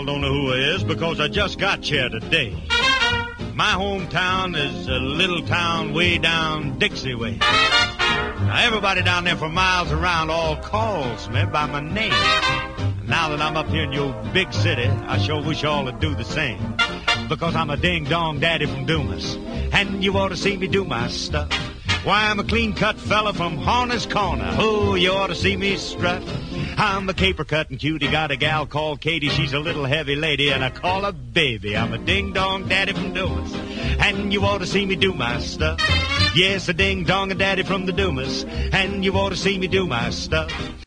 don't know who he is because I just got here today. My hometown is a little town way down Dixie way. Now everybody down there for miles around all calls me by my name. Now that I'm up here in your big city, I sure wish y'all would do the same. Because I'm a ding-dong daddy from Dumas, and you ought to see me do my stuff. Why, I'm a clean-cut fella from Horner's Corner. Oh, you ought to see me strut. I'm a caper-cutting cutie, got a gal called Katie. She's a little heavy lady, and I call her baby. I'm a ding-dong daddy from Dumas, and you ought to see me do my stuff. Yes, a ding-dong daddy from the Dumas, and you ought to see me do my stuff.